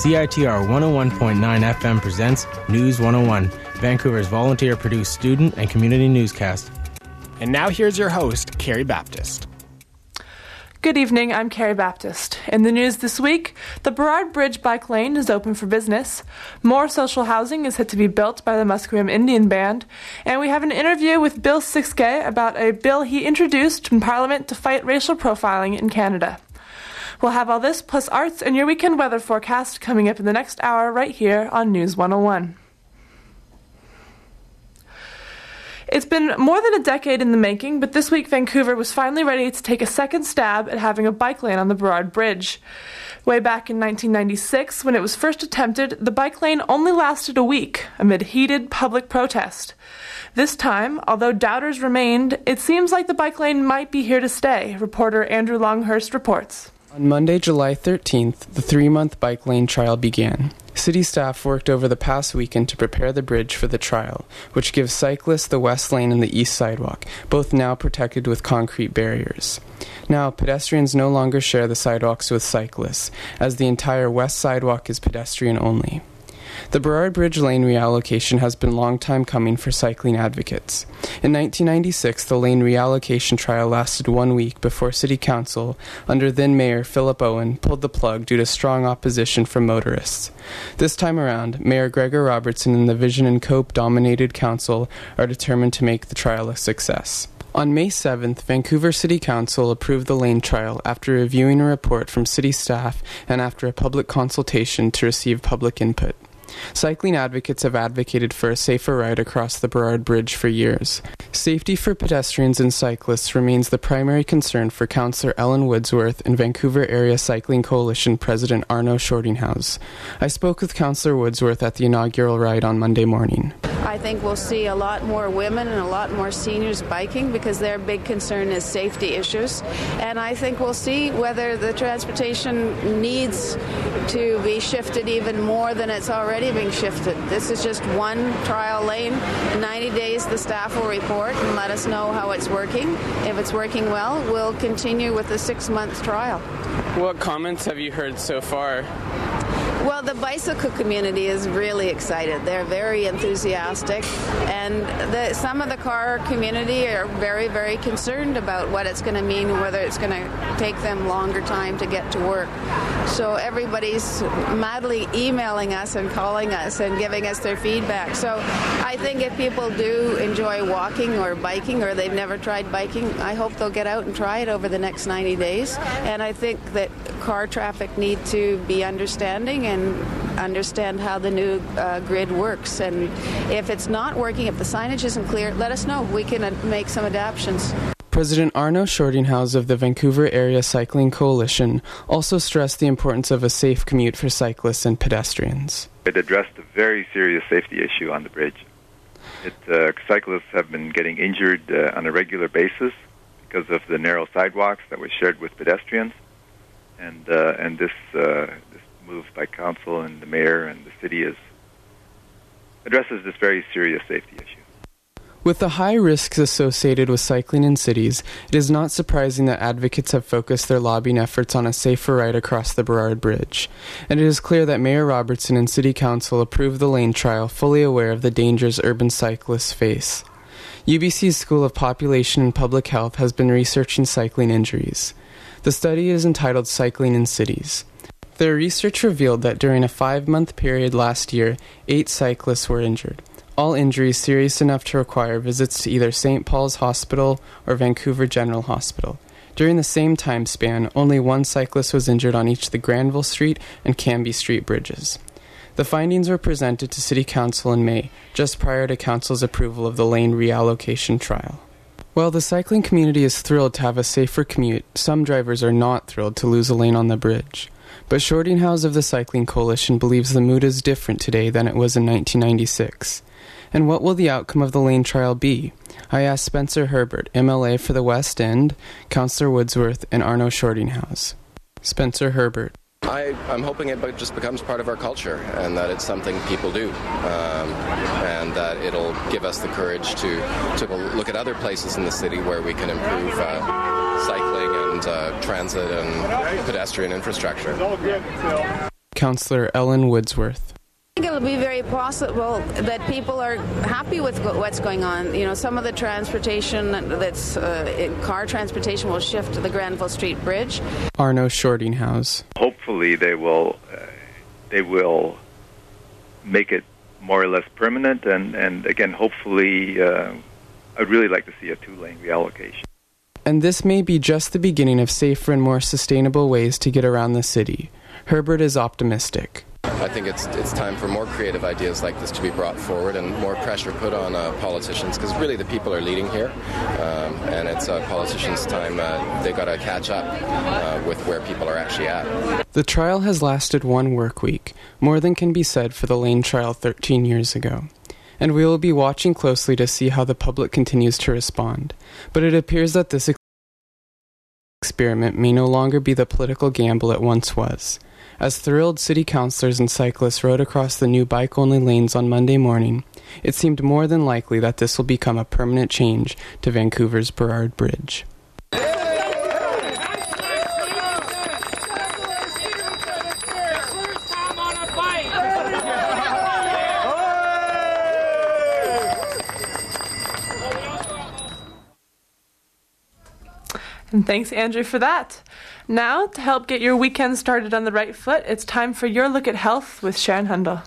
CITR 101.9 FM presents News 101, Vancouver's volunteer-produced student and community newscast. And now here's your host, Carrie Baptist. Good evening, I'm Carrie Baptist. In the news this week, the Burrard Bridge bike lane is open for business, more social housing is set to be built by the Musqueam Indian Band, and we have an interview with Bill Siskay about a bill he introduced in Parliament to fight racial profiling in Canada. We'll have all this plus arts and your weekend weather forecast coming up in the next hour right here on News 101. It's been more than a decade in the making, but this week Vancouver was finally ready to take a second stab at having a bike lane on the Burrard Bridge. Way back in 1996, when it was first attempted, the bike lane only lasted a week amid heated public protest. This time, although doubters remained, it seems like the bike lane might be here to stay, reporter Andrew Longhurst reports. On Monday, July 13th, the 3-month bike lane trial began. City staff worked over the past weekend to prepare the bridge for the trial, which gives cyclists the west lane and the east sidewalk, both now protected with concrete barriers. Now, pedestrians no longer share the sidewalks with cyclists, as the entire west sidewalk is pedestrian only. The Burrard Bridge lane reallocation has been a long time coming for cycling advocates. In 1996, the lane reallocation trial lasted 1 week before City Council, under then Mayor Philip Owen, pulled the plug due to strong opposition from motorists. This time around, Mayor Gregor Robertson and the Vision and Cope-dominated council are determined to make the trial a success. On May 7th, Vancouver City Council approved the lane trial after reviewing a report from city staff and after a public consultation to receive public input. Cycling advocates have advocated for a safer ride across the Burrard Bridge for years. Safety for pedestrians and cyclists remains the primary concern for Councillor Ellen Woodsworth and Vancouver Area Cycling Coalition President Arno Schortinghaus. I spoke with Councillor Woodsworth at the inaugural ride on Monday morning. I think we'll see a lot more women and a lot more seniors biking because their big concern is safety issues. And I think we'll see whether the transportation needs to be shifted even more than it's already being shifted. This is just one trial lane. In 90 days, the staff will report and let us know how it's working. If it's working well, we'll continue with the 6-month trial. What comments have you heard so far? Well, the bicycle community is really excited. They're very enthusiastic, and some of the car community are very, very concerned about what it's going to mean and whether it's going to take them longer time to get to work. So everybody's madly emailing us and calling us and giving us their feedback. So I think if people do enjoy walking or biking, or they've never tried biking, I hope they'll get out and try it over the next 90 days. And I think that car traffic need to be understanding and understand how the new grid works. And if it's not working, if the signage isn't clear, let us know. We can make some adaptations. President Arno Schortinghaus of the Vancouver Area Cycling Coalition also stressed the importance of a safe commute for cyclists and pedestrians. It addressed a very serious safety issue on the bridge. Cyclists have been getting injured on a regular basis because of the narrow sidewalks that were shared with pedestrians. And this move by council and the mayor and the city addresses this very serious safety issue. With the high risks associated with cycling in cities, it is not surprising that advocates have focused their lobbying efforts on a safer ride across the Burrard Bridge. And it is clear that Mayor Robertson and City Council approved the lane trial, fully aware of the dangers urban cyclists face. UBC's School of Population and Public Health has been researching cycling injuries. The study is entitled Cycling in Cities. Their research revealed that during a 5-month period last year, 8 cyclists were injured. All injuries serious enough to require visits to either St. Paul's Hospital or Vancouver General Hospital. During the same time span, only 1 cyclist was injured on each of the Granville Street and Cambie Street bridges. The findings were presented to City Council in May, just prior to Council's approval of the lane reallocation trial. While the cycling community is thrilled to have a safer commute, some drivers are not thrilled to lose a lane on the bridge. But Schortinghaus of the Cycling Coalition believes the mood is different today than it was in 1996. And what will the outcome of the lane trial be? I asked Spencer Herbert, MLA for the West End, Councillor Woodsworth, and Arno Schortinghaus. Spencer Herbert. I'm hoping it just becomes part of our culture and that it's something people do, and that it'll give us the courage to look at other places in the city where we can improve cycling and transit and pedestrian infrastructure. Councillor Ellen Woodsworth. I think it'll be very possible that people are happy with what's going on. You know, some of the transportation that's car transportation will shift to the Granville Street Bridge. Arno Schordinghaus. Hopefully they will make it more or less permanent, and again, hopefully I'd really like to see a 2-lane reallocation. And this may be just the beginning of safer and more sustainable ways to get around the city. Herbert is optimistic. I think it's time for more creative ideas like this to be brought forward and more pressure put on politicians, because really the people are leading here, and it's politicians' time. They got to catch up with where people are actually at. The trial has lasted 1 work week, more than can be said for the Lane trial 13 years ago. And we will be watching closely to see how the public continues to respond. But it appears that this experiment may no longer be the political gamble it once was. As thrilled city councillors and cyclists rode across the new bike-only lanes on Monday morning, it seemed more than likely that this will become a permanent change to Vancouver's Burrard Bridge. And thanks, Andrew, for that. Now, to help get your weekend started on the right foot, it's time for Your Look at Health with Sharon Hundle.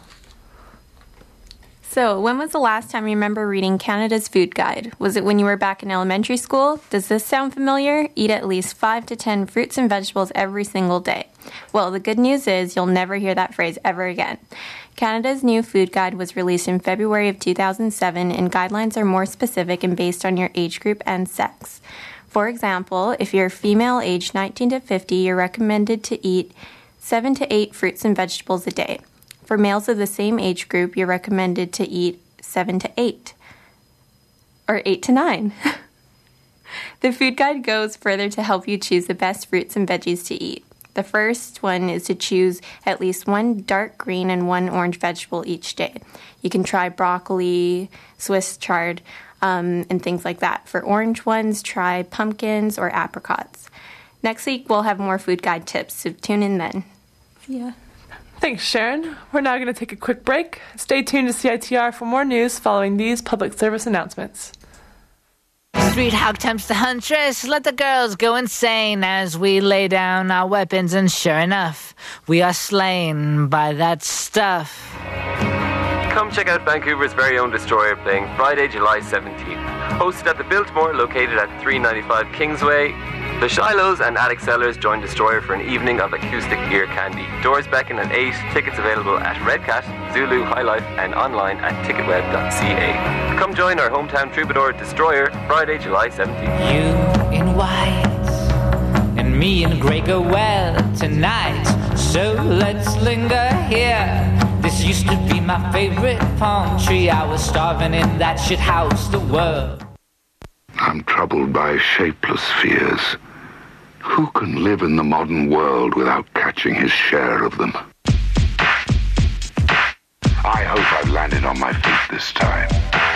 So, when was the last time you remember reading Canada's Food Guide? Was it when you were back in elementary school? Does this sound familiar? Eat at least 5 to 10 fruits and vegetables every single day. Well, the good news is you'll never hear that phrase ever again. Canada's new food guide was released in February of 2007, and guidelines are more specific and based on your age group and sex. For example, if you're female aged 19 to 50, you're recommended to eat 7 to 8 fruits and vegetables a day. For males of the same age group, you're recommended to eat 7 to 8, or 8 to 9. The food guide goes further to help you choose the best fruits and veggies to eat. The first one is to choose at least 1 dark green and 1 orange vegetable each day. You can try broccoli, Swiss chard, and things like that. For orange ones, try pumpkins or apricots. Next week, we'll have more food guide tips, so tune in then. Yeah. Thanks, Sharon. We're now going to take a quick break. Stay tuned to CITR for more news following these public service announcements. Street hawk tempts the huntress. Let the girls go insane as we lay down our weapons, and sure enough, we are slain by that stuff. Come check out Vancouver's very own Destroyer playing Friday, July 17th. Hosted at the Biltmore, located at 395 Kingsway, the Shilohs and Attic Sellers join Destroyer for an evening of acoustic ear candy. Doors beckon at 8, tickets available at Red Cat, Zulu, High Life, and online at ticketweb.ca. Come join our hometown troubadour Destroyer, Friday, July 17th. You in white, and me in grey go well tonight, so let's linger here. This used to be my favorite palm tree. I was starving in that shit house, the world. I'm troubled by shapeless fears. Who can live in the modern world without catching his share of them? I hope I've landed on my feet this time.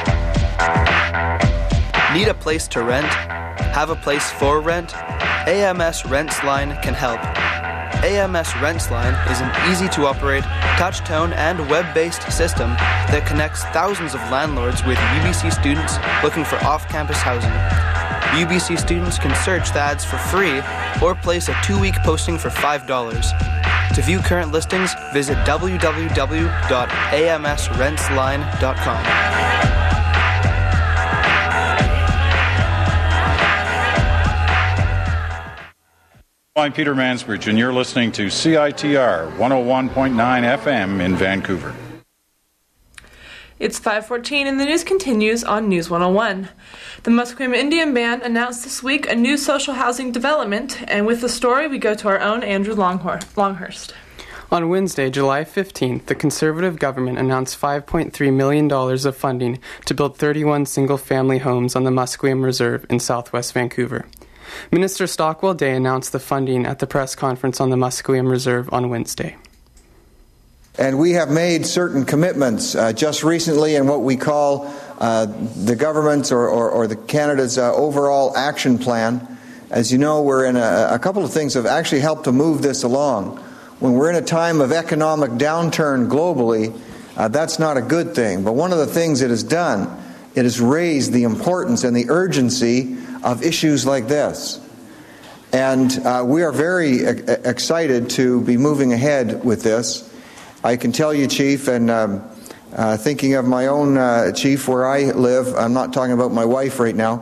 Need a place to rent? Have a place for rent? AMS Rents Line can help. AMS Rents Line is an easy-to-operate, touch-tone, and web-based system that connects thousands of landlords with UBC students looking for off-campus housing. UBC students can search the ads for free or place a 2-week posting for $5. To view current listings, visit www.amsrentsline.com. I'm Peter Mansbridge, and you're listening to CITR 101.9 FM in Vancouver. It's 5:14 and the news continues on News 101. The Musqueam Indian Band announced this week a new social housing development, and with the story we go to our own Andrew Longhurst. On Wednesday, July 15th, the Conservative government announced $5.3 million of funding to build 31 single-family homes on the Musqueam Reserve in southwest Vancouver. Minister Stockwell Day announced the funding at the press conference on the Musqueam Reserve on Wednesday. And we have made certain commitments just recently in what we call the government's or the Canada's overall action plan. As you know, we're in a couple of things that have actually helped to move this along. when we're in a time of economic downturn globally, that's not a good thing. But one of the things it has done, it has raised the importance and the urgency of issues like this. And we are very excited to be moving ahead with this. I can tell you, Chief, and thinking of my own Chief where I live, I'm not talking about my wife right now,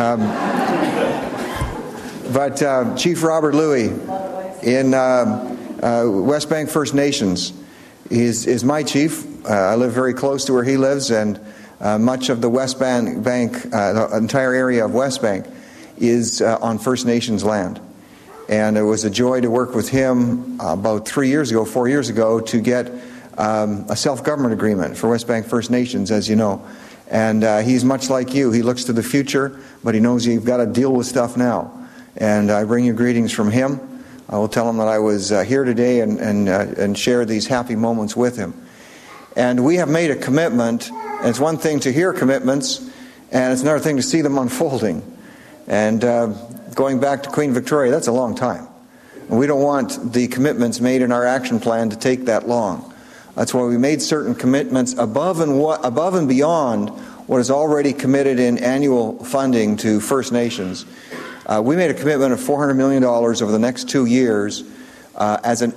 but Chief Robert Louie in West Bank First Nations is my chief. I live very close to where he lives, and much of the West Bank, the entire area of West Bank, is on First Nations land. And it was a joy to work with him about 4 years ago, to get a self-government agreement for West Bank First Nations, as you know. And he's much like you. He looks to the future, but he knows you've got to deal with stuff now. And I bring you greetings from him. I will tell him that I was here today and share these happy moments with him. And we have made a commitment. And it's one thing to hear commitments, and it's another thing to see them unfolding. And going back to Queen Victoria, that's a long time. And we don't want the commitments made in our action plan to take that long. That's why we made certain commitments above and beyond what is already committed in annual funding to First Nations. We made a commitment of $400 million over the next 2 years as an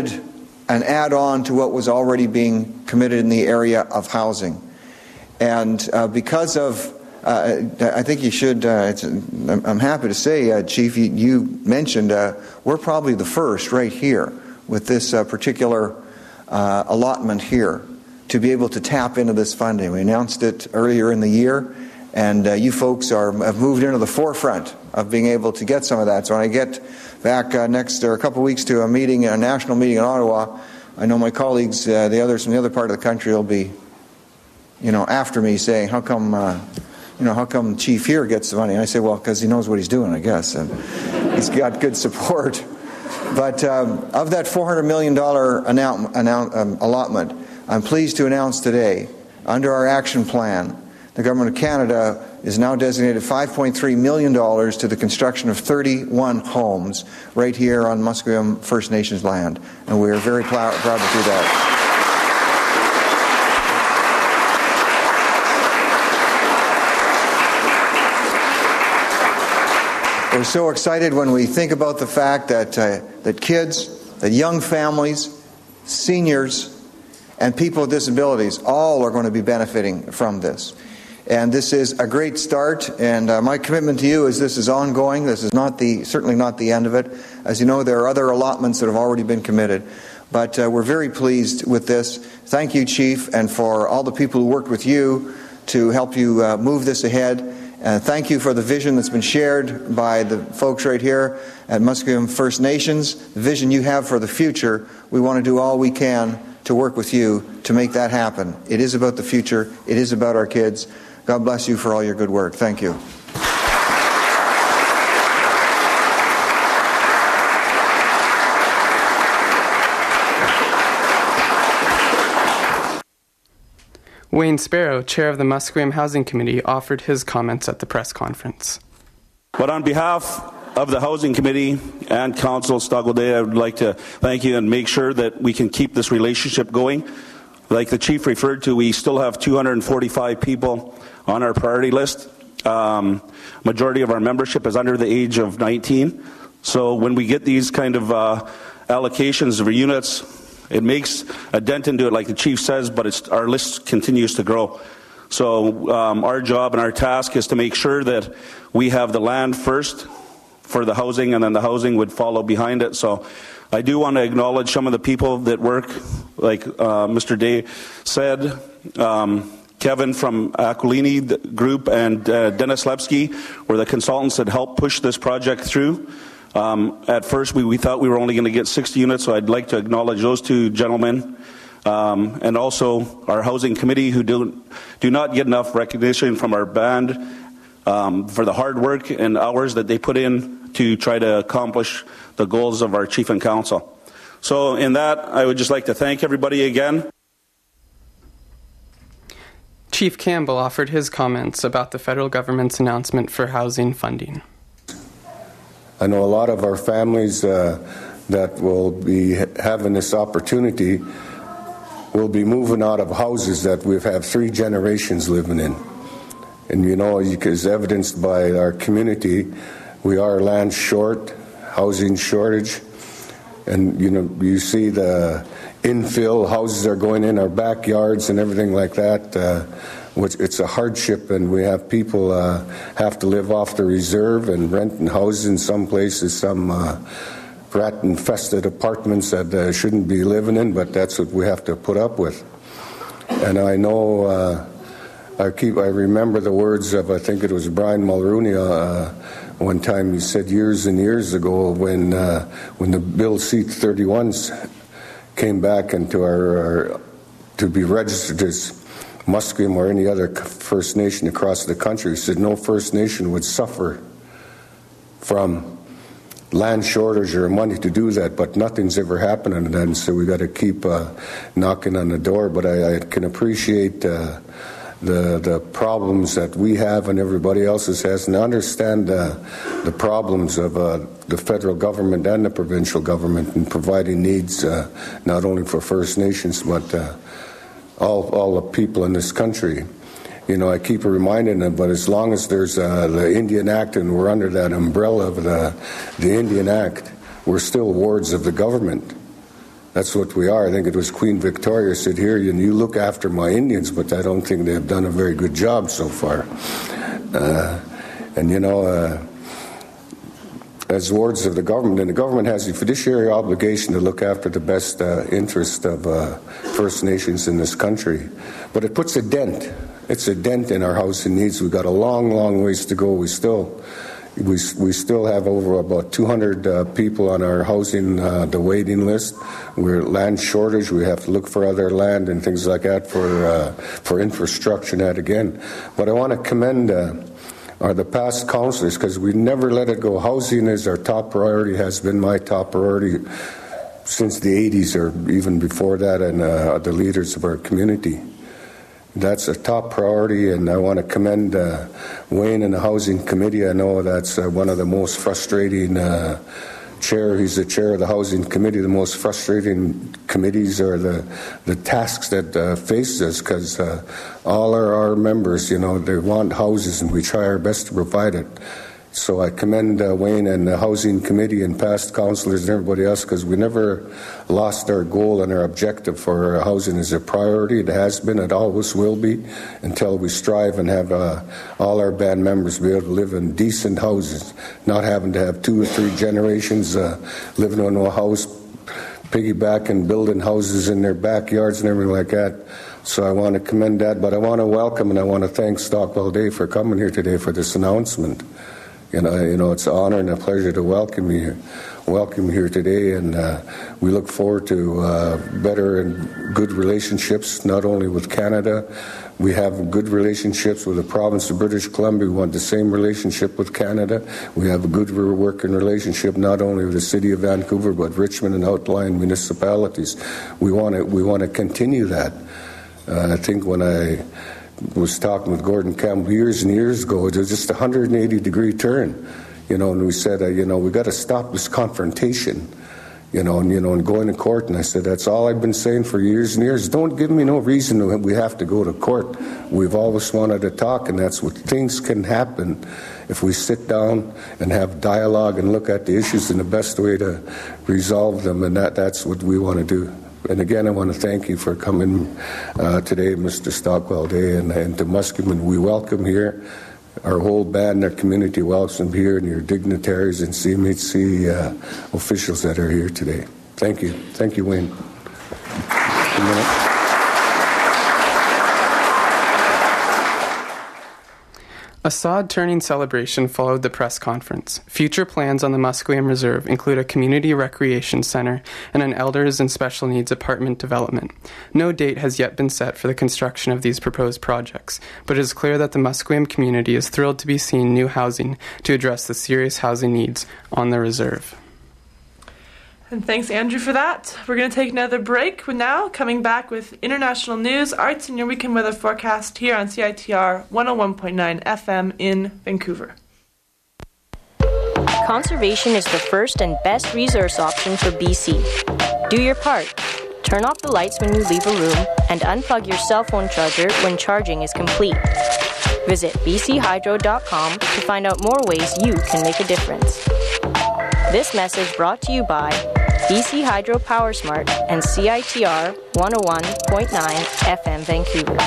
add-on to what was already being committed in the area of housing. And because of, I think you should, I'm happy to say, Chief, you mentioned we're probably the first right here with this particular allotment here to be able to tap into this funding. We announced it earlier in the year, and you folks have moved into the forefront of being able to get some of that. So when I get back next or a couple of weeks to a national meeting in Ottawa, I know my colleagues, the others from the other part of the country, will be, after me saying, how come Chief here gets the money? And I say, well, because he knows what he's doing, I guess, and he's got good support. But of that $400 million allotment, I'm pleased to announce today, under our action plan, the Government of Canada is now designated $5.3 million to the construction of 31 homes right here on Musqueam First Nations land. And we are very proud to do that. We're so excited when we think about the fact that kids, that young families, seniors, and people with disabilities all are going to be benefiting from this. And this is a great start, and my commitment to you is this is ongoing. This is certainly not the end of it. As you know, there are other allotments that have already been committed. But we're very pleased with this. Thank you, Chief, and for all the people who worked with you to help you move this ahead. Thank you for the vision that's been shared by the folks right here at Musqueam First Nations. The vision you have for the future, we want to do all we can to work with you to make that happen. It is about the future. It is about our kids. God bless you for all your good work. Thank you. Wayne Sparrow, chair of the Musqueam Housing Committee, offered his comments at the press conference. But on behalf of the Housing Committee and Council Stoggle, I would like to thank you and make sure that we can keep this relationship going. Like the Chief referred to, we still have 245 people on our priority list. Majority of our membership is under the age of 19. So when we get these kind of allocations of units, it makes a dent into it, like the Chief says, but our list continues to grow. So our job and our task is to make sure that we have the land first for the housing, and then the housing would follow behind it. So I do want to acknowledge some of the people that work, like Mr. Day said, Kevin from Aquilini Group and Dennis Lepsky were the consultants that helped push this project through. At first, we thought we were only going to get 60 units, so I'd like to acknowledge those two gentlemen. And also our housing committee, who do not get enough recognition from our band for the hard work and hours that they put in to try to accomplish the goals of our Chief and Council. So in that, I would just like to thank everybody again. Chief Campbell offered his comments about the federal government's announcement for housing funding. I know a lot of our families that will be having this opportunity will be moving out of houses that we've had 3 generations living in. And as evidenced by our community, we are land short, housing shortage, and you see the infill houses are going in our backyards and everything like that, which it's a hardship, and we have people have to live off the reserve and renting houses in some places, some rat-infested apartments that shouldn't be living in, but that's what we have to put up with. And I know, I remember the words of, I think it was Brian Mulrooney, one time he said years and years ago when the Bill C-31s came back into our to be registered as Musqueam or any other First Nation across the country, he said no First Nation would suffer from land shortage or money to do that, but nothing's ever happened on that, and so we got to keep knocking on the door. But I can appreciate the problems that we have and everybody else has, and I understand the problems of the federal government and the provincial government in providing needs not only for First Nations but all the people in this country. I keep reminding them, but as long as there's the Indian Act and we're under that umbrella of the Indian Act, we're still wards of the government. That's what we are. I think it was Queen Victoria said, here, you look after my Indians, but I don't think they've done a very good job so far. As wards of the government, and the government has a fiduciary obligation to look after the best interest of First Nations in this country. But it puts a dent. It's a dent in our housing needs. We've got a long, long ways to go. We still have over about 200 people on our housing, the waiting list. We're land shortage. We have to look for other land and things like that for infrastructure and that again. But I want to commend the past councillors, because we never let it go. Housing is our top priority, has been my top priority since the 80s or even before that, and the leaders of our community. That's a top priority, and I want to commend Wayne and the Housing Committee. I know that's one of the most frustrating he's the chair of the Housing Committee. The most frustrating committees are the tasks that face us, because all our members, they want houses, and we try our best to provide it. So I commend Wayne and the Housing Committee and past councillors and everybody else, because we never lost our goal and our objective for housing as a priority. It has been, it always will be, until we strive and have all our band members be able to live in decent houses, not having to have 2 or 3 generations living in a house, piggybacking, building houses in their backyards and everything like that. So I want to commend that, but I want to welcome and I want to thank Stockwell Day for coming here today for this announcement. It's an honor and a pleasure to welcome you here today, and we look forward to better and good relationships, not only with Canada. We have good relationships with the province of British Columbia. We want the same relationship with Canada. We have a good working relationship not only with the city of Vancouver, but Richmond and outlying municipalities. We want to continue that. I think when I was talking with Gordon Campbell years and years ago, it was just a 180-degree turn, and we said, we got to stop this confrontation, and going to court. And I said, that's all I've been saying for years and years. Don't give me no reason we have to go to court. We've always wanted to talk, and that's what things can happen if we sit down and have dialogue and look at the issues in the best way to resolve them, and that's what we want to do. And again, I want to thank you for coming today, Mr. Stockwell Day, and to Musqueam. We welcome here. Our whole band, our community welcomes here, and your dignitaries and CMHC officials that are here today. Thank you. Thank you, Wayne. A sod-turning celebration followed the press conference. Future plans on the Musqueam Reserve include a community recreation center and an elders and special needs apartment development. No date has yet been set for the construction of these proposed projects, but it is clear that the Musqueam community is thrilled to be seeing new housing to address the serious housing needs on the reserve. And thanks, Andrew, for that. We're going to take another break now, coming back with international news, arts, and your weekend weather forecast here on CITR 101.9 FM in Vancouver. Conservation is the first and best resource option for BC. Do your part. Turn off the lights when you leave a room and unplug your cell phone charger when charging is complete. Visit bchydro.com to find out more ways you can make a difference. This message brought to you by BC Hydro Power Smart and CITR 101.9 FM Vancouver.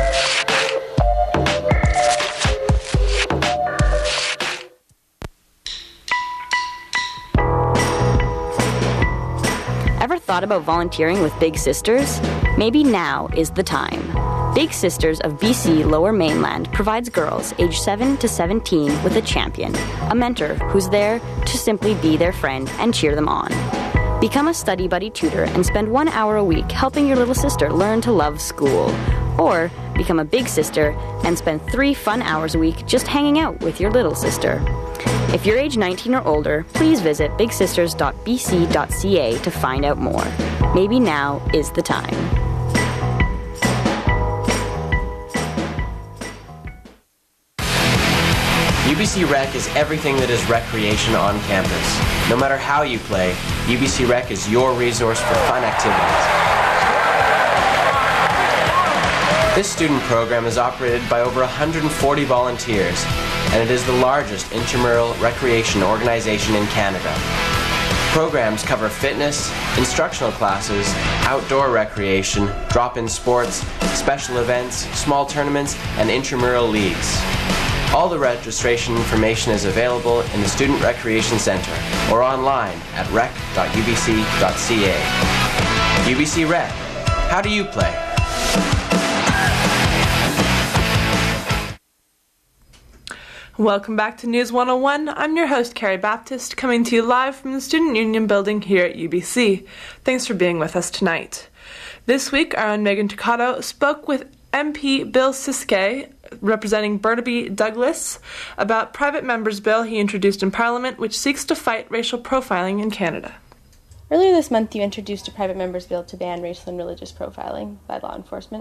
Ever thought about volunteering with Big Sisters? Maybe now is the time. Big Sisters of BC Lower Mainland provides girls aged 7 to 17 with a champion, a mentor who's there to simply be their friend and cheer them on. Become a study buddy tutor and spend 1 hour a week helping your little sister learn to love school. Or become a big sister and spend 3 fun hours a week just hanging out with your little sister. If you're age 19 or older, please visit bigsisters.bc.ca to find out more. Maybe now is the time. UBC Rec is everything that is recreation on campus. No matter how you play, UBC Rec is your resource for fun activities. This student program is operated by over 140 volunteers, and it is the largest intramural recreation organization in Canada. Programs cover fitness, instructional classes, outdoor recreation, drop-in sports, special events, small tournaments, and intramural leagues. All the registration information is available in the Student Recreation Centre or online at rec.ubc.ca. UBC Rec. How do you play? Welcome back to News 101. I'm your host, Carrie Baptist, coming to you live from the Student Union building here at UBC. Thanks for being with us tonight. This week, our own Megan Tucato spoke with MP Bill Siskay, representing Burnaby Douglas, about private member's bill he introduced in Parliament, which seeks to fight racial profiling in Canada. Earlier this month, you introduced a private member's bill to ban racial and religious profiling by law enforcement.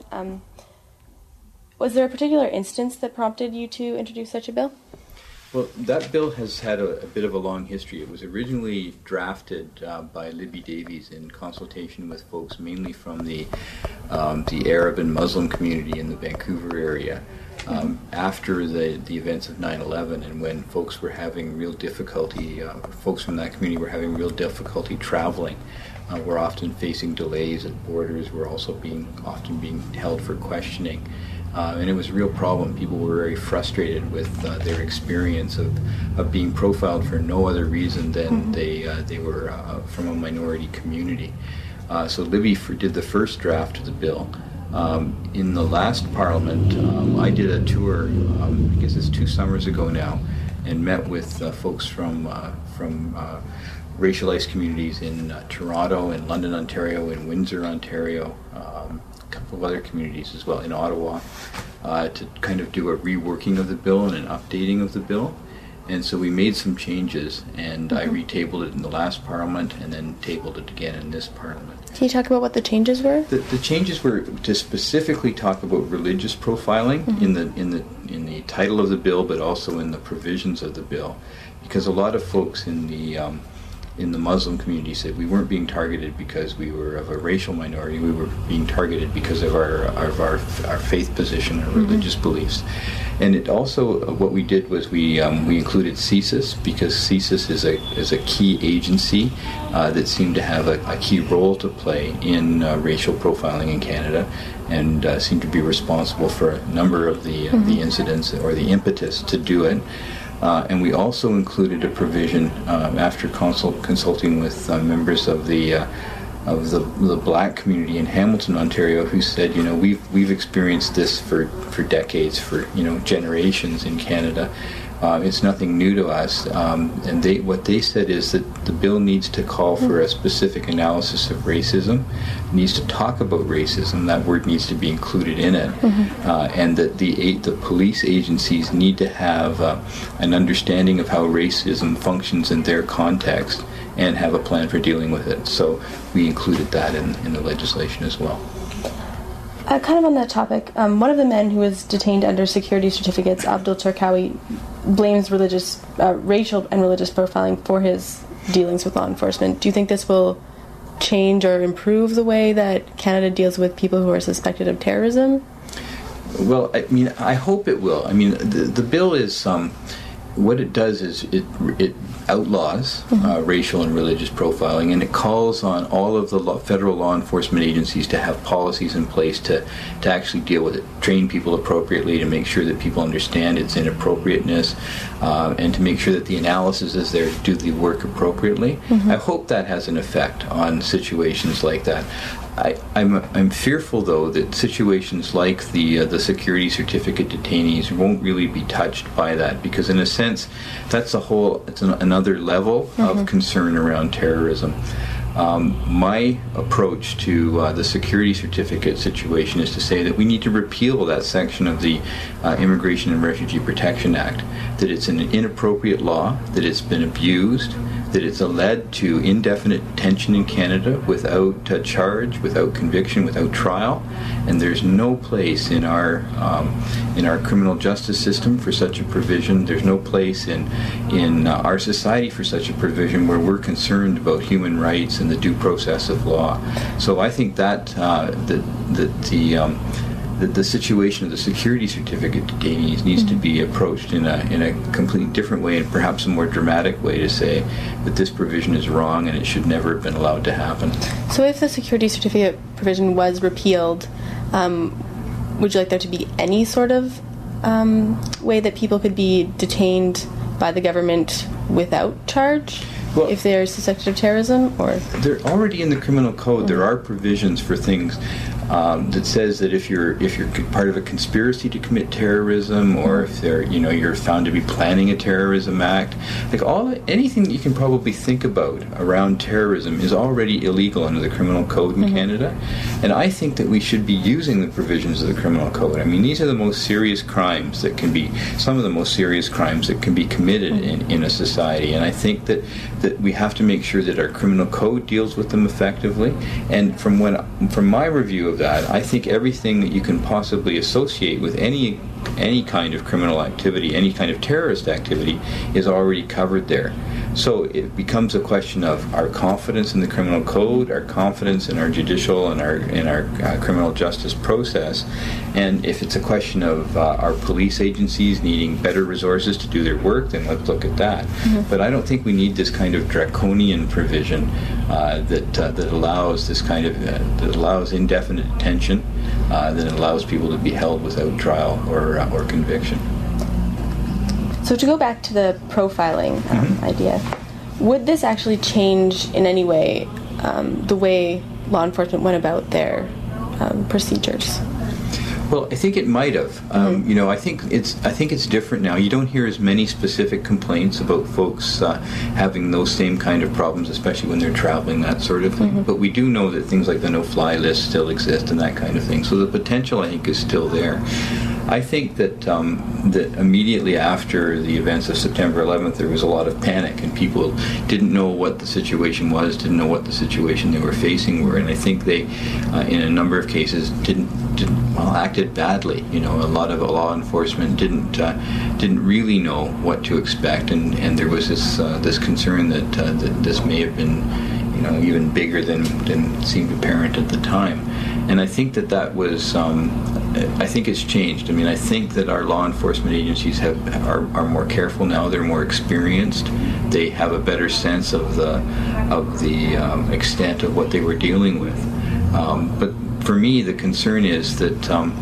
Was there a particular instance that prompted you to introduce such a bill? Well, that bill has had a bit of a long history. It was originally drafted by Libby Davies in consultation with folks mainly from the Arab and Muslim community in the Vancouver area. After the events of 9/11, and when folks were having real difficulty, folks from that community were having real difficulty traveling, were often facing delays at borders, were also often being held for questioning. And it was a real problem. People were very frustrated with their experience of being profiled for no other reason than they were from a minority community. So Libby did the first draft of the bill. In the last Parliament, I did a tour, I guess it's 2 summers ago now, and met with folks from racialized communities in Toronto, in London, Ontario, in Windsor, Ontario, a couple of other communities as well, in Ottawa, to kind of do a reworking of the bill and an updating of the bill. And so we made some changes, and I retabled it in the last Parliament and then tabled it again in this Parliament. Can you talk about what the changes were? The changes were to specifically talk about religious profiling in the title of the bill, but also in the provisions of the bill, because a lot of folks in the Muslim community said we weren't being targeted because we were of a racial minority. We were being targeted because of our faith position, our religious beliefs. And it also, what we did was we included CSIS, because CSIS is a key agency that seemed to have a key role to play in racial profiling in Canada, and seemed to be responsible for a number of the incidents or the impetus to do it. And we also included a provision after consulting with members of the black community in Hamilton, Ontario, who said, we've experienced this for decades, for generations in Canada. It's nothing new to us. And what they said is that the bill needs to call for a specific analysis of racism, needs to talk about racism, that word needs to be included in it, and that the police agencies need to have an understanding of how racism functions in their context and have a plan for dealing with it. So we included that in the legislation as well. Kind of on that topic, one of the men who was detained under security certificates, Abdul Turkawi, blames racial and religious profiling for his dealings with law enforcement. Do you think this will change or improve the way that Canada deals with people who are suspected of terrorism? Well, I mean, I hope it will. I mean, the bill is what it does is it outlaws racial and religious profiling, and it calls on all of the federal law enforcement agencies to have policies in place to actually deal with it, train people appropriately, to make sure that people understand its inappropriateness, and to make sure that the analysis is there to do the work appropriately. I hope that has an effect on situations like that. I'm fearful, though, that situations like the security certificate detainees won't really be touched by that, because in a sense, it's another level of concern around terrorism. My approach to the security certificate situation is to say that we need to repeal that section of the Immigration and Refugee Protection Act, that it's an inappropriate law, that it's been abused, that it's led to indefinite detention in Canada without charge, without conviction, without trial, and there's no place in our criminal justice system for such a provision. There's no place in our society for such a provision where we're concerned about human rights and the due process of law. So I think that the situation of the security certificate detainees needs to be approached in a completely different way, and perhaps a more dramatic way, to say that this provision is wrong and it should never have been allowed to happen. So if the security certificate provision was repealed, would you like there to be any sort of way that people could be detained by the government without charge? Well, if they're suspected of terrorism, or they're already in the criminal code. There are provisions for things that says that if you're part of a conspiracy to commit terrorism, or if you're found to be planning a terrorism act, like anything that you can probably think about around terrorism is already illegal under the criminal code in Canada. And I think that we should be using the provisions of the criminal code. I mean, these are the most serious crimes that can be, some of the most serious crimes that can be committed in a society. And I think that we have to make sure that our criminal code deals with them effectively. And from my review of that, I think everything that you can possibly associate with any kind of criminal activity, any kind of terrorist activity, is already covered there. So it becomes a question of our confidence in the criminal code, our confidence in our judicial and our criminal justice process, and if it's a question of our police agencies needing better resources to do their work, then let's look at that. But I don't think we need this kind of draconian provision that allows this kind of that allows indefinite detention, that allows people to be held without trial or conviction. So to go back to the profiling idea, would this actually change in any way the way law enforcement went about their procedures? Well, I think it might have. I think it's different now. You don't hear as many specific complaints about folks having those same kind of problems, especially when they're traveling, that sort of thing. But we do know that things like the no-fly list still exist and that kind of thing. So the potential, I think, is still there. I think that that immediately after the events of September 11th, there was a lot of panic, and people didn't know what the situation was, didn't know what the situation they were facing were, and I think they, in a number of cases, acted badly. A lot of law enforcement didn't really know what to expect, and there was this concern that this may have been, even bigger than seemed apparent at the time. And I think that was, I think it's changed. I mean, I think that our law enforcement agencies are more careful now. They're more experienced. They have a better sense of the extent of what they were dealing with. But for me, the concern is that,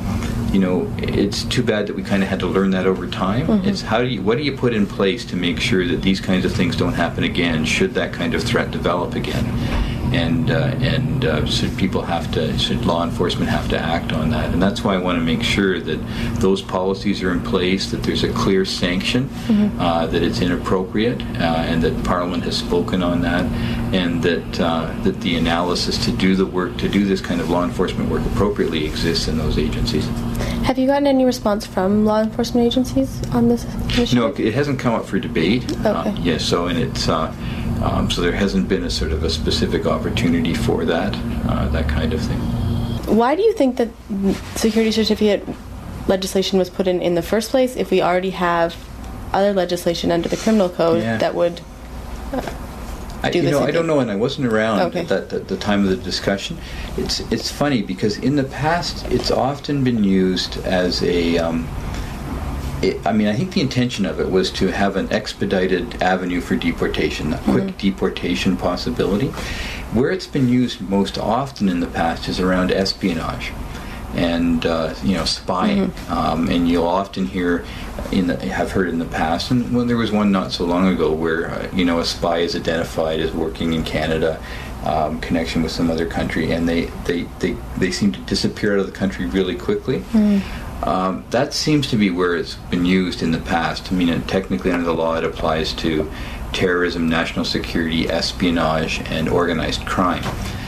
it's too bad that we kind of had to learn that over time. It's what do you put in place to make sure that these kinds of things don't happen again, should that kind of threat develop again? And should law enforcement have to act on that? And that's why I want to make sure that those policies are in place, that there's a clear sanction, that it's inappropriate, and that Parliament has spoken on that, and that the analysis to do the work, to do this kind of law enforcement work appropriately, exists in those agencies. Have you gotten any response from law enforcement agencies on this initiative? No, it hasn't come up for debate. Okay. So there hasn't been a sort of a specific opportunity for that kind of thing. Why do you think that security certificate legislation was put in the first place if we already have other legislation under the criminal code that would I don't know, and I wasn't around at the time of the discussion. It's funny because in the past it's often been used as a I think the intention of it was to have an expedited avenue for deportation, a quick deportation possibility. Where it's been used most often in the past is around espionage and spying, and you'll often have heard in the past, and when there was one not so long ago where a spy is identified as working in Canada, connection with some other country, and they seem to disappear out of the country really quickly. That seems to be where it's been used in the past. I mean, technically under the law it applies to terrorism, national security, espionage, and organized crime.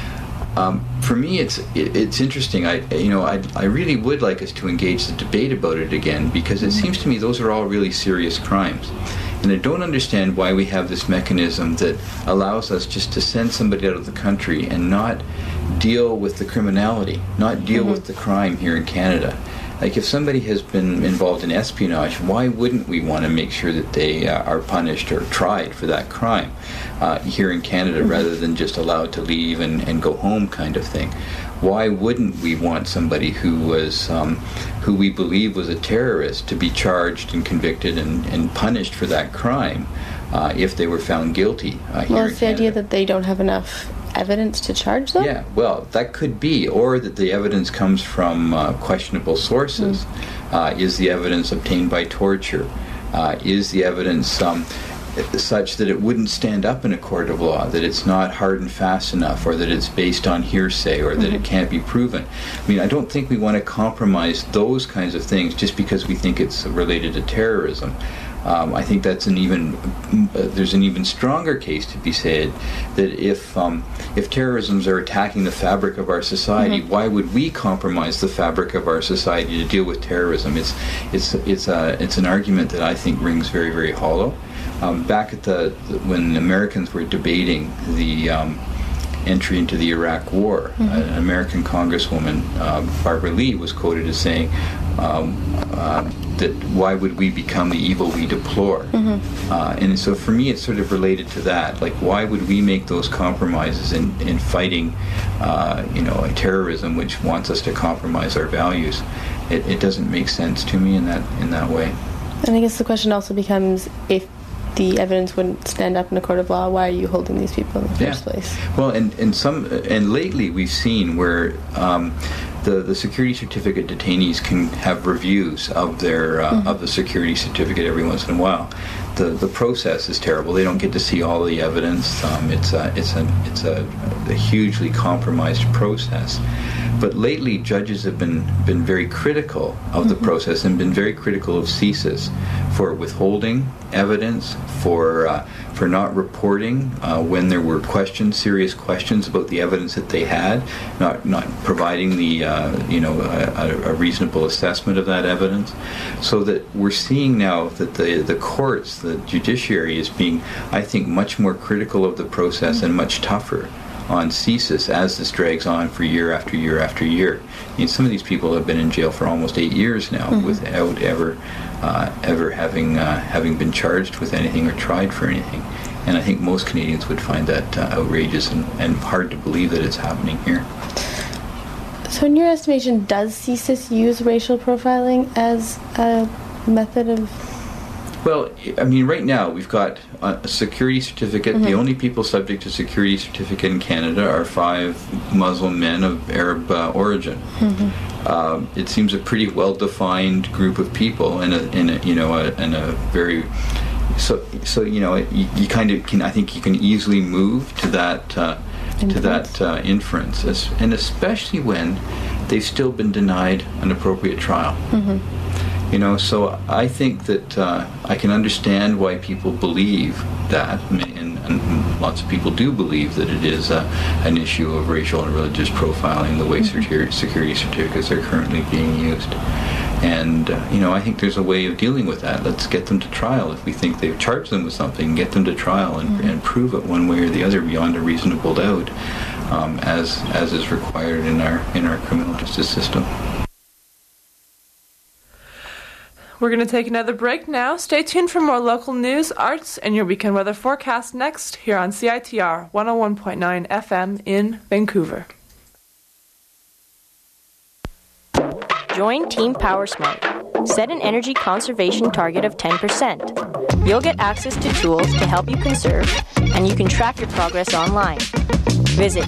For me, it's interesting. I really would like us to engage the debate about it again, because it seems to me those are all really serious crimes. And I don't understand why we have this mechanism that allows us just to send somebody out of the country and not deal with the criminality, not deal with the crime here in Canada. Like, if somebody has been involved in espionage, why wouldn't we want to make sure that they are punished or tried for that crime here in Canada rather than just allowed to leave and go home kind of thing? Why wouldn't we want somebody who we believe was a terrorist to be charged and convicted and punished for that crime if they were found guilty here in Canada? Well, it's the idea that they don't have enough evidence to charge them? Yeah, well, that could be, or that the evidence comes from questionable sources. Is the evidence obtained by torture? Is the evidence such that it wouldn't stand up in a court of law, that it's not hard and fast enough, or that it's based on hearsay, or that it can't be proven? I mean, I don't think we want to compromise those kinds of things just because we think it's related to terrorism. I think that's there's an even stronger case to be said that if terrorisms are attacking the fabric of our society, why would we compromise the fabric of our society to deal with terrorism? It's an argument that I think rings very, very hollow. Back at when Americans were debating the entry into the Iraq War, an American Congresswoman, Barbara Lee, was quoted as saying that why would we become the evil we deplore? And so for me it's sort of related to that. Like, why would we make those compromises in fighting a terrorism which wants us to compromise our values? It doesn't make sense to me in that way. And I guess the question also becomes, if the evidence wouldn't stand up in a court of law, why are you holding these people in the first place? Well, and lately we've seen where the security certificate detainees can have reviews of their of the security certificate every once in a while. The process is terrible. They don't get to see all the evidence. It's a hugely compromised process. But lately, judges have been very critical of the process and been very critical of CSIS for withholding evidence, for not reporting when there were serious questions about the evidence that they had, not providing a reasonable assessment of that evidence, so that we're seeing now that the courts, the judiciary, is being, I think, much more critical of the process and much tougher on CSIS as this drags on for year after year after year. I mean, some of these people have been in jail for almost 8 years now without ever having been charged with anything or tried for anything. And I think most Canadians would find that outrageous and hard to believe that it's happening here. So in your estimation, does CSIS use racial profiling as a method of... Well, I mean, right now we've got a security certificate. The only people subject to security certificate in Canada are 5 Muslim men of Arab origin. It seems a pretty well-defined group of people, and a very you kind of can. I think you can easily move to that inference, and especially when they've still been denied an appropriate trial. So I think that I can understand why people believe that, and lots of people do believe that it is an issue of racial and religious profiling, the way security certificates are currently being used. And, I think there's a way of dealing with that. Let's get them to trial. If we think they've charged them with something, get them to trial and prove it one way or the other beyond a reasonable doubt. as is required in our criminal justice system. We're going to take another break now. Stay tuned for more local news, arts, and your weekend weather forecast next here on CITR 101.9 FM in Vancouver. Join Team PowerSmart. Set an energy conservation target of 10%. You'll get access to tools to help you conserve, and you can track your progress online. Visit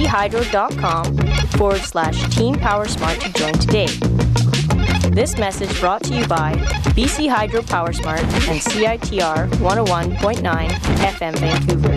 bchydro.com/Team PowerSmart to join today. This message brought to you by BC Hydro PowerSmart and CITR 101.9 FM Vancouver.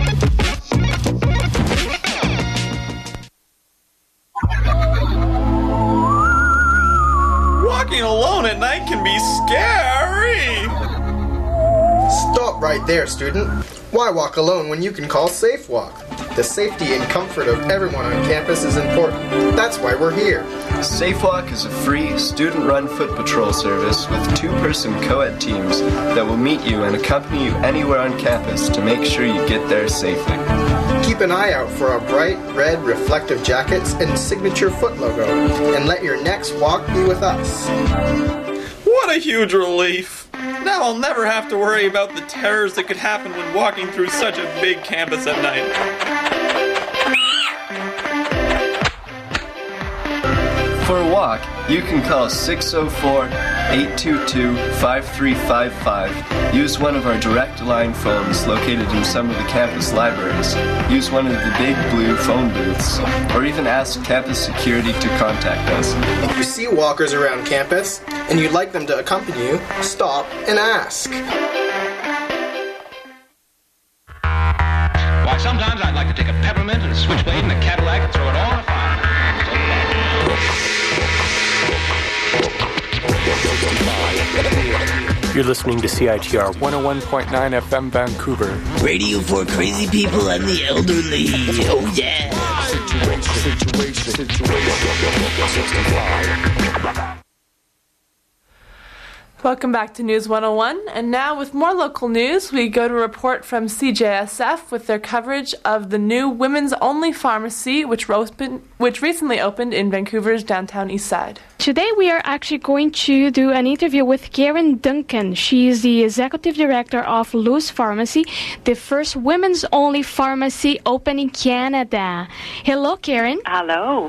Walking alone at night can be scary! Stop right there, student. Why walk alone when you can call SafeWalk? The safety and comfort of everyone on campus is important. That's why we're here. SafeWalk is a free, student-run foot patrol service with 2-person co-ed teams that will meet you and accompany you anywhere on campus to make sure you get there safely. Keep an eye out for our bright red reflective jackets and signature foot logo, and let your next walk be with us. What a huge relief! Now I'll never have to worry about the terrors that could happen when walking through such a big campus at night. For a walk, you can call 604-822-5355. Use one of our direct line phones located in some of the campus libraries. Use one of the big blue phone booths, or even ask campus security to contact us. If you see walkers around campus, and you'd like them to accompany you, stop and ask. Why, sometimes I'd like to take a peppermint and a switchblade and a Cadillac and throw it all in a fire. You're listening to CITR 101.9 FM Vancouver. Radio for crazy people and the elderly. Oh yeah. Welcome back to News 101, and now with more local news, we go to a report from CJSF with their coverage of the new women's-only pharmacy which recently opened in Vancouver's downtown east side. Today we are actually going to do an interview with Karen Duncan. She is the executive director of Luz Pharmacy, the first women's-only pharmacy open in Canada. Hello, Karen. Hello.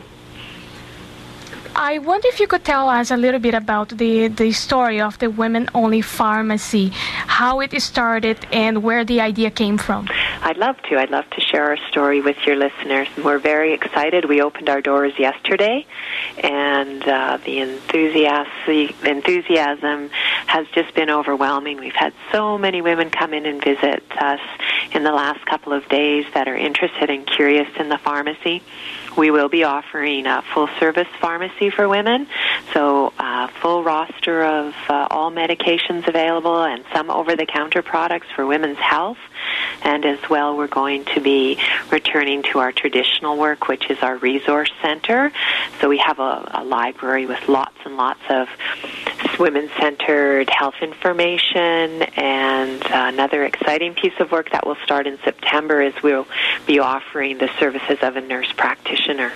I wonder if you could tell us a little bit about the story of the women-only pharmacy, how it started and where the idea came from. I'd love to. I'd love to share our story with your listeners. We're very excited. We opened our doors yesterday, and the enthusiasm has just been overwhelming. We've had so many women come in and visit us in the last couple of days that are interested and curious in the pharmacy. We will be offering a full-service pharmacy for women, so a full roster of all medications available and some over-the-counter products for women's health. And as well, we're going to be returning to our traditional work, which is our resource center. So we have a library with lots and lots of women-centered health information, and another exciting piece of work that will start in September is we'll be offering the services of a nurse practitioner.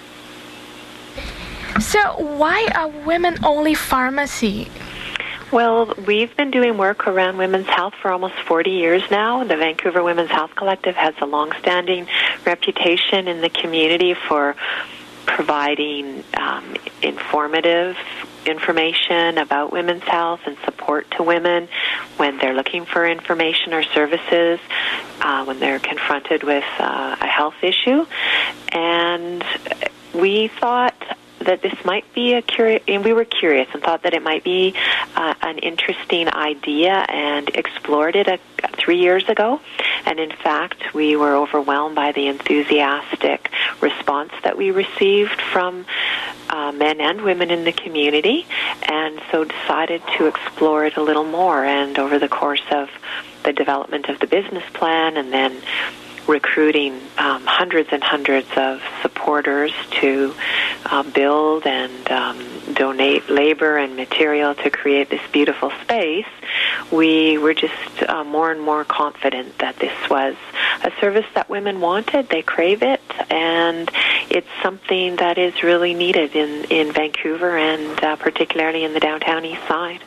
So why a women-only pharmacy? Well, we've been doing work around women's health for almost 40 years now. The Vancouver Women's Health Collective has a long-standing reputation in the community for providing informative information about women's health and support to women when they're looking for information or services, when they're confronted with a health issue. And we thought that this might be and we were curious and thought that it might be an interesting idea and explored it 3 years ago. And in fact, we were overwhelmed by the enthusiastic response that we received from men and women in the community, and so decided to explore it a little more. And over the course of the development of the business plan and then recruiting hundreds and hundreds of supporters to build and donate labor and material to create this beautiful space, we were just more and more confident that this was a service that women wanted. They crave it, and it's something that is really needed in Vancouver and particularly in the downtown east side.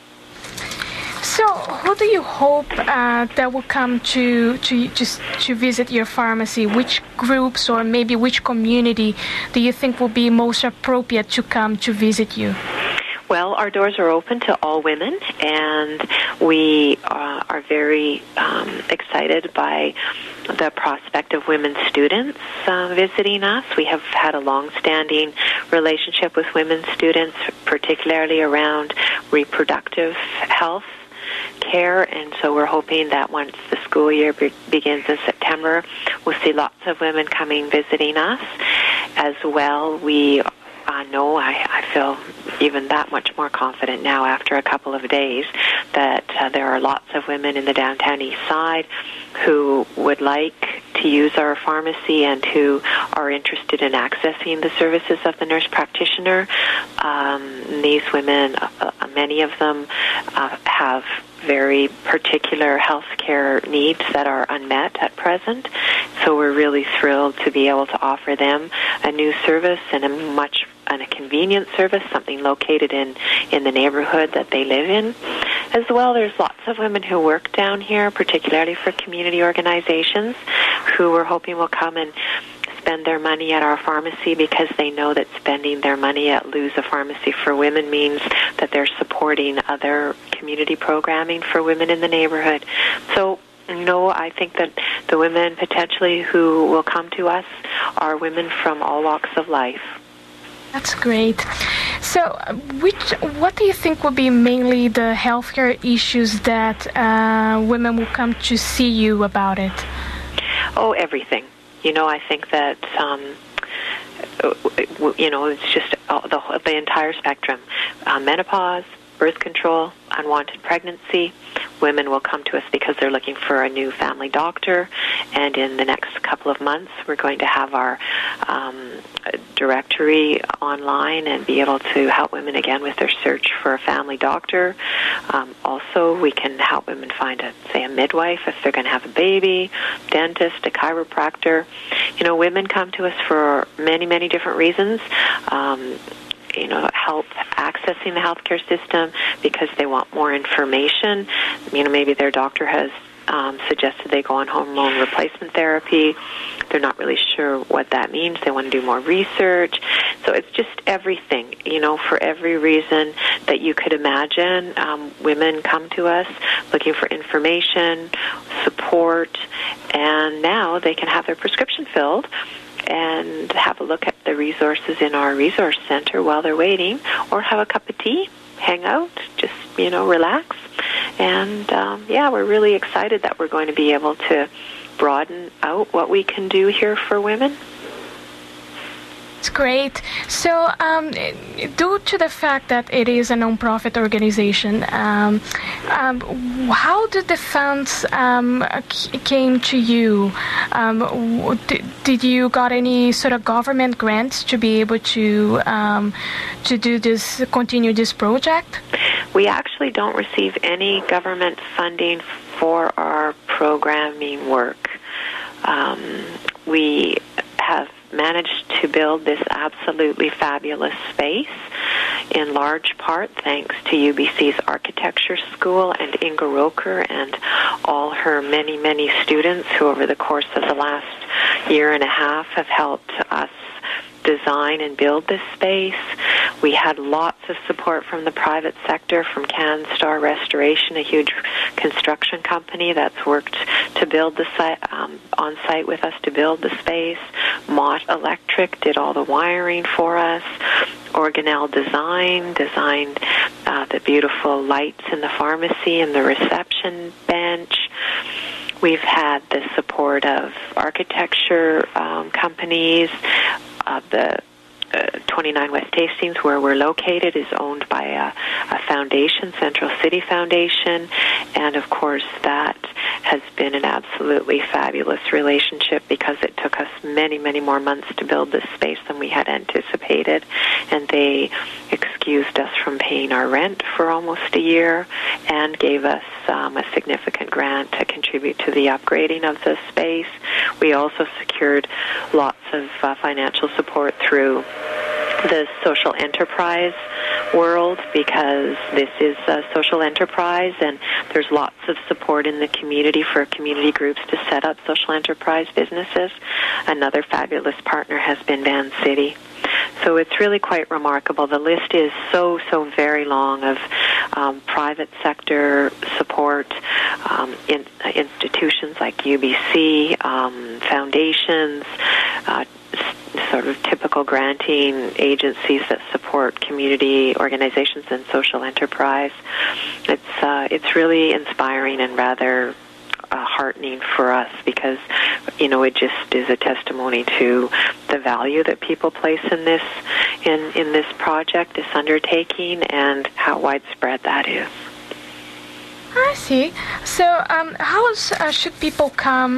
So, who do you hope that will come to visit your pharmacy? Which groups or maybe which community do you think will be most appropriate to come to visit you? Well, our doors are open to all women, and we are very excited by the prospect of women students visiting us. We have had a long-standing relationship with women students, particularly around reproductive health care, and so we're hoping that once the school year begins in September, we'll see lots of women coming visiting us. As well, we know, I feel even that much more confident now after a couple of days that there are lots of women in the downtown east side who would like to use our pharmacy and who are interested in accessing the services of the nurse practitioner. These women, many of them have very particular health care needs that are unmet at present. So we're really thrilled to be able to offer them a new service and a convenient service, something located in the neighborhood that they live in. As well, there's lots of women who work down here, particularly for community organizations, who we're hoping will come and spend their money at our pharmacy because they know that spending their money at Lose a Pharmacy for Women means that they're supporting other community programming for women in the neighborhood. So, no, I think that the women potentially who will come to us are women from all walks of life. That's great. So, what do you think will be mainly the healthcare issues that women will come to see you about it? Oh, everything. I think that, it's just the entire spectrum. Menopause, birth control, unwanted pregnancy. Women will come to us because they're looking for a new family doctor, and in the next couple of months we're going to have our directory online and be able to help women again with their search for a family doctor. Also, we can help women find a midwife if they're going to have a baby, dentist, a chiropractor. Women come to us for many, many different reasons. Help accessing the healthcare system because they want more information. Maybe their doctor has suggested they go on hormone replacement therapy. They're not really sure what that means. They want to do more research. So it's just everything, for every reason that you could imagine. Women come to us looking for information, support, and now they can have their prescription filled and have a look at the resources in our resource center while they're waiting, or have a cup of tea, hang out, just, relax. And, we're really excited that we're going to be able to broaden out what we can do here for women. That's great. So, due to the fact that it is a non-profit organization, how did the funds came to you? Did you got any sort of government grants to be able to do this, continue this project? We actually don't receive any government funding for our programming work. We have managed to build this absolutely fabulous space in large part thanks to UBC's architecture school and Inga Roker and all her many, many students who over the course of the last year and a half have helped us design and build this space. We had lots of support from the private sector, from CanStar Restoration, a huge construction company that's worked to build the site, on site with us to build the space. Mott Electric did all the wiring for us. Organelle designed the beautiful lights in the pharmacy and the reception bench. We've had the support of architecture companies. The 29 West Hastings, where we're located, is owned by a foundation, Central City Foundation, and of course that has been an absolutely fabulous relationship because it took us many, many more months to build this space than we had anticipated. And they excused us from paying our rent for almost a year and gave us a significant grant to contribute to the upgrading of the space. We also secured lots of financial support through the social enterprise world, because this is a social enterprise and there's lots of support in the community for community groups to set up social enterprise businesses. Another fabulous partner has been Van City. So it's really quite remarkable. The list is so very long of private sector support, in institutions like UBC, foundations, sort of typical granting agencies that support community organizations and social enterprise. It's really inspiring and rather heartening for us, because it just is a testimony to the value that people place in this project, this undertaking, and how widespread that is. I see. So, how should people come?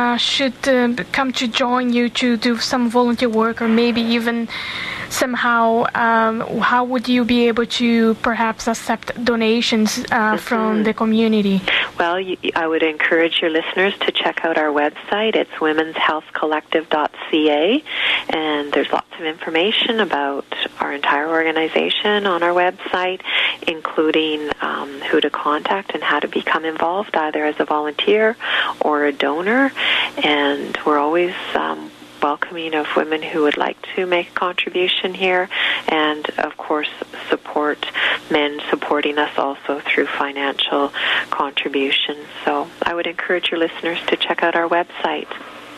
Come to join you to do some volunteer work, or maybe even somehow? How would you be able to perhaps accept donations from the community? Well, I would encourage your listeners to check out our website. It's womenshealthcollective.ca, and there's lots of information about our entire organization on our website, including who to contact and how to become involved, either as a volunteer or a donor. And we're always welcoming of women who would like to make a contribution here, and of course support men supporting us also through financial contributions. So I would encourage your listeners to check out our website.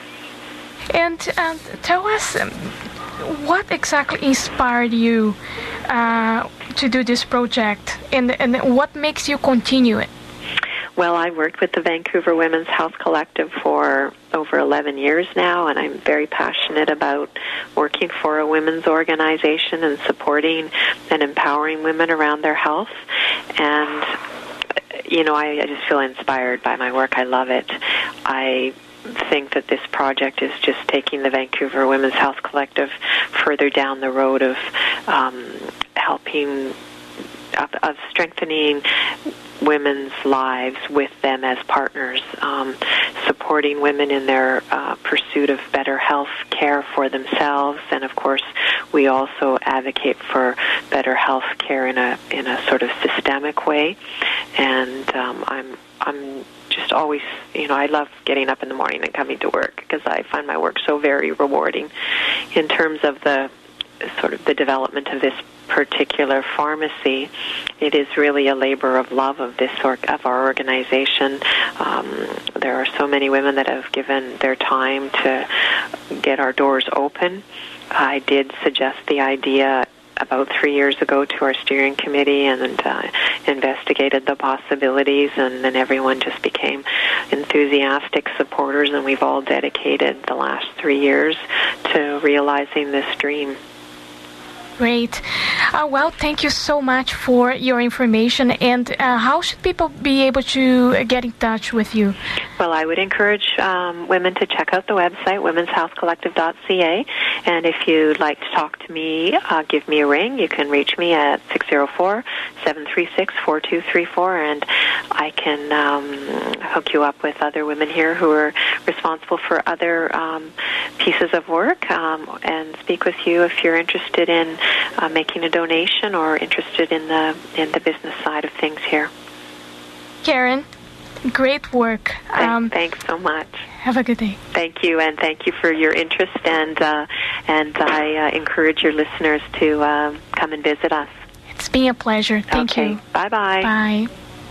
And tell us, what exactly inspired you to do this project, and what makes you continue it? Well, I worked with the Vancouver Women's Health Collective for over 11 years now, and I'm very passionate about working for a women's organization and supporting and empowering women around their health. And, I just feel inspired by my work. I love it. I think that this project is just taking the Vancouver Women's Health Collective further down the road of helping, of strengthening women's lives with them as partners, supporting women in their pursuit of better health care for themselves, and of course we also advocate for better health care in a sort of systemic way. And I'm just always, I love getting up in the morning and coming to work, because I find my work so very rewarding. In terms of the sort of the development of this particular pharmacy, it is really a labor of love of our organization. There are so many women that have given their time to get our doors open. I did suggest the idea about 3 years ago to our steering committee, and investigated the possibilities, and then everyone just became enthusiastic supporters, and we've all dedicated the last 3 years to realizing this dream. Great. Well, thank you so much for your information. And how should people be able to get in touch with you? Well, I would encourage women to check out the website, womenshealthcollective.ca. And if you'd like to talk to me, give me a ring. You can reach me at 604-736-4234, and I can hook you up with other women here who are responsible for other pieces of work, and speak with you if you're interested in making a donation or interested in the business side of things here. Karen, great work. Thanks so much. Have a good day. Thank you, and thank you for your interest, and I encourage your listeners to come and visit us. It's been a pleasure. Thank you. Bye-bye. Bye.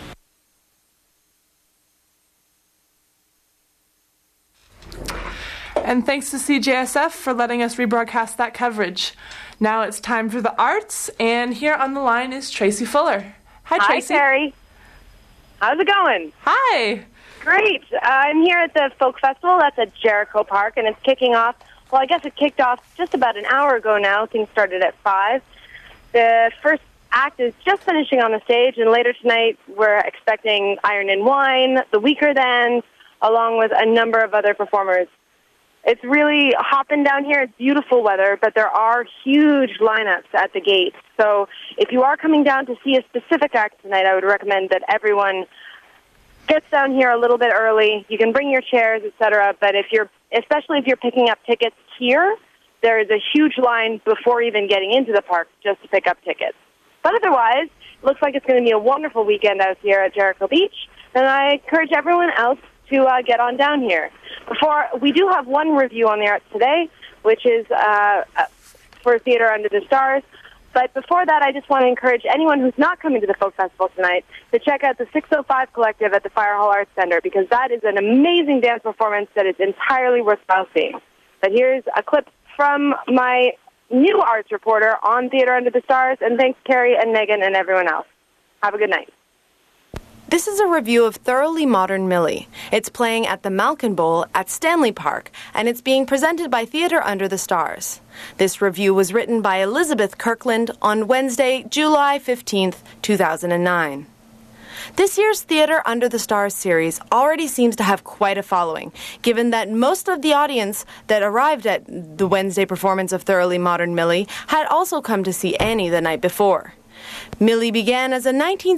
And thanks to CJSF for letting us rebroadcast that coverage. Now it's time for the arts, and here on the line is Tracy Fuller. Hi, Tracy. Hi, Terry. How's it going? Hi. Great. I'm here at the Folk Festival. That's at Jericho Park, and it's kicking off. Well, I guess it kicked off just about an hour ago now. Things started at 5. The first act is just finishing on the stage, and later tonight we're expecting Iron and Wine, The Weaker Than, along with a number of other performers. It's really hopping down here. It's beautiful weather, but there are huge lineups at the gate. So if you are coming down to see a specific act tonight, I would recommend that gets down here a little bit early. You can bring your chairs, etc. But especially if you're picking up tickets here, there is a huge line before even getting into the park just to pick up tickets. But otherwise, it looks like it's going to be a wonderful weekend out here at Jericho Beach, and I encourage everyone else to get on down here. We do have one review on the arts today, which is for Theater Under the Stars. But before that, I just want to encourage anyone who's not coming to the Folk Festival tonight to check out the 605 Collective at the Fire Hall Arts Center, because that is an amazing dance performance that is entirely worthwhile seeing. But here's a clip from my new arts reporter on Theater Under the Stars, and thanks Carrie and Megan and everyone else. Have a good night. This is a review of Thoroughly Modern Millie. It's playing at the Malkin Bowl at Stanley Park, and it's being presented by Theater Under the Stars. This review was written by Elizabeth Kirkland on Wednesday, July 15th, 2009. This year's Theater Under the Stars series already seems to have quite a following, given that most of the audience that arrived at the Wednesday performance of Thoroughly Modern Millie had also come to see Annie the night before. Millie began as a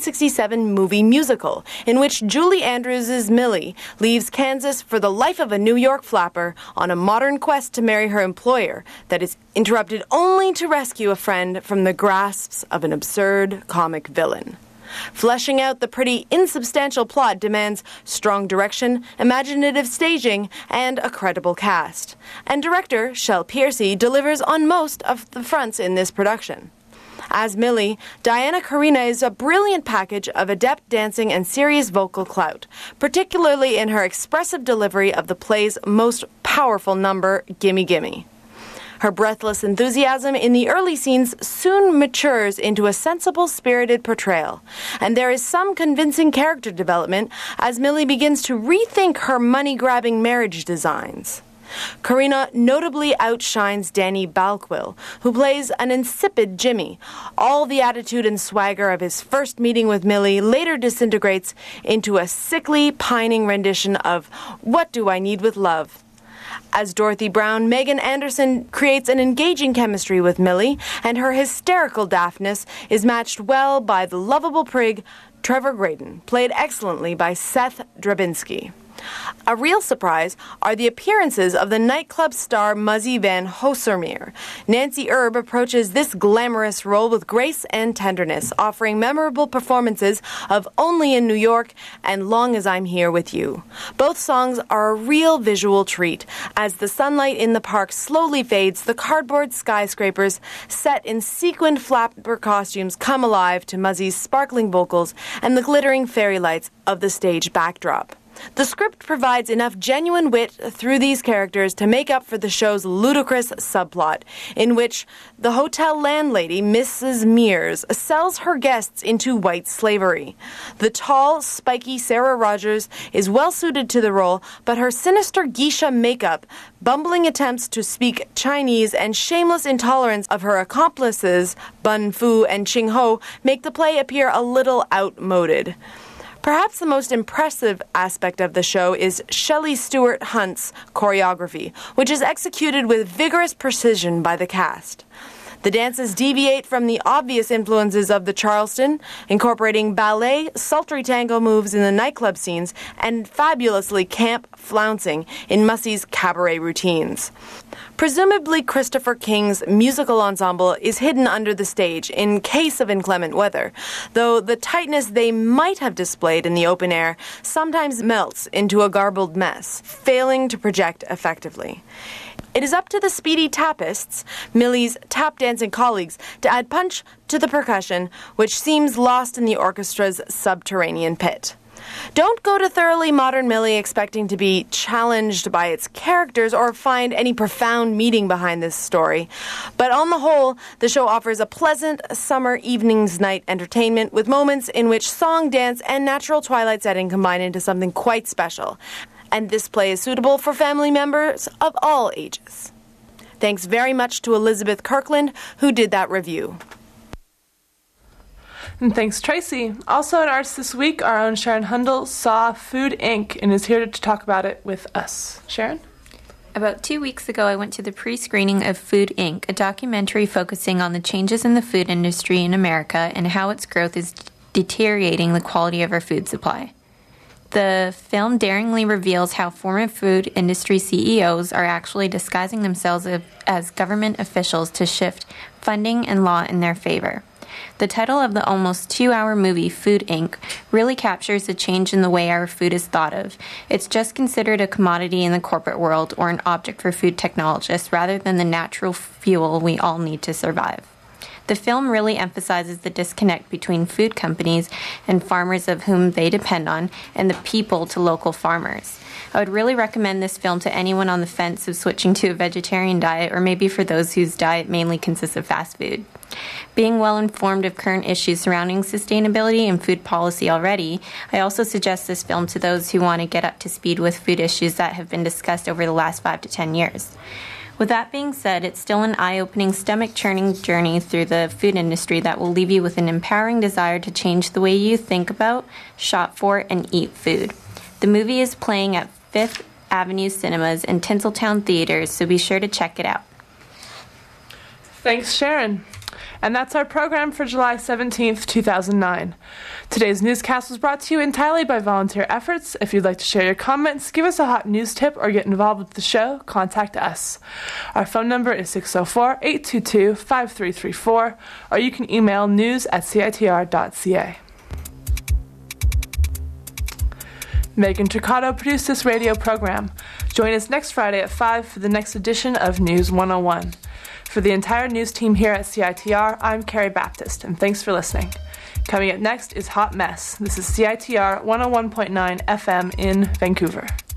1967 movie musical in which Julie Andrews' Millie leaves Kansas for the life of a New York flapper on a modern quest to marry her employer that is interrupted only to rescue a friend from the grasps of an absurd comic villain. Fleshing out the pretty insubstantial plot demands strong direction, imaginative staging, and a credible cast. And director Shel Pearcey delivers on most of the fronts in this production. As Millie, Diana Karina is a brilliant package of adept dancing and serious vocal clout, particularly in her expressive delivery of the play's most powerful number, Gimme Gimme. Her breathless enthusiasm in the early scenes soon matures into a sensible, spirited portrayal, and there is some convincing character development as Millie begins to rethink her money-grabbing marriage designs. Karina notably outshines Danny Balquill, who plays an insipid Jimmy. All the attitude and swagger of his first meeting with Millie later disintegrates into a sickly, pining rendition of What Do I Need with Love? As Dorothy Brown, Megan Anderson creates an engaging chemistry with Millie, and her hysterical daftness is matched well by the lovable prig Trevor Graydon, played excellently by Seth Drabinski. A real surprise are the appearances of the nightclub star Muzzy Van Hossermeer. Nancy Erb approaches this glamorous role with grace and tenderness, offering memorable performances of Only in New York and Long as I'm Here with You. Both songs are a real visual treat. As the sunlight in the park slowly fades, the cardboard skyscrapers set in sequined flapper costumes come alive to Muzzy's sparkling vocals and the glittering fairy lights of the stage backdrop. The script provides enough genuine wit through these characters to make up for the show's ludicrous subplot, in which the hotel landlady, Mrs. Mears, sells her guests into white slavery. The tall, spiky Sarah Rogers is well suited to the role, but her sinister geisha makeup, bumbling attempts to speak Chinese, and shameless intolerance of her accomplices, Bun Fu and Ching Ho, make the play appear a little outmoded. Perhaps the most impressive aspect of the show is Shelley Stewart Hunt's choreography, which is executed with vigorous precision by the cast. The dances deviate from the obvious influences of the Charleston, incorporating ballet, sultry tango moves in the nightclub scenes, and fabulously camp flouncing in Mussey's cabaret routines. Presumably Christopher King's musical ensemble is hidden under the stage in case of inclement weather, though the tightness they might have displayed in the open air sometimes melts into a garbled mess, failing to project effectively. It is up to the speedy tapists, Millie's tap dancing colleagues, to add punch to the percussion, which seems lost in the orchestra's subterranean pit. Don't go to Thoroughly Modern Millie expecting to be challenged by its characters or find any profound meaning behind this story. But on the whole, the show offers a pleasant summer evening's night entertainment with moments in which song, dance, and natural twilight setting combine into something quite special. And this play is suitable for family members of all ages. Thanks very much to Elizabeth Kirkland, who did that review. And thanks, Tracy. Also in arts this week, our own Sharon Hundle saw Food Inc. and is here to talk about it with us. Sharon? About 2 weeks ago, I went to the pre-screening of Food Inc., a documentary focusing on the changes in the food industry in America and how its growth is deteriorating the quality of our food supply. The film daringly reveals how former food industry CEOs are actually disguising themselves as government officials to shift funding and law in their favor. The title of the almost 2-hour movie, Food Inc., really captures the change in the way our food is thought of. It's just considered a commodity in the corporate world or an object for food technologists rather than the natural fuel we all need to survive. The film really emphasizes the disconnect between food companies and farmers of whom they depend on and the people to local farmers. I would really recommend this film to anyone on the fence of switching to a vegetarian diet or maybe for those whose diet mainly consists of fast food. Being well informed of current issues surrounding sustainability and food policy already, I also suggest this film to those who want to get up to speed with food issues that have been discussed over the last 5 to 10 years. With that being said, it's still an eye-opening, stomach-churning journey through the food industry that will leave you with an empowering desire to change the way you think about, shop for, and eat food. The movie is playing at Fifth Avenue Cinemas and Tinseltown Theaters, so be sure to check it out. Thanks, Sharon. And that's our program for July 17th, 2009. Today's newscast was brought to you entirely by volunteer efforts. If you'd like to share your comments, give us a hot news tip, or get involved with the show, contact us. Our phone number is 604-822-5334, or you can email news@citr.ca. Megan Tricato produced this radio program. Join us next Friday at 5 for the next edition of News 101. For the entire news team here at CITR, I'm Carrie Baptist, and thanks for listening. Coming up next is Hot Mess. This is CITR 101.9 FM in Vancouver.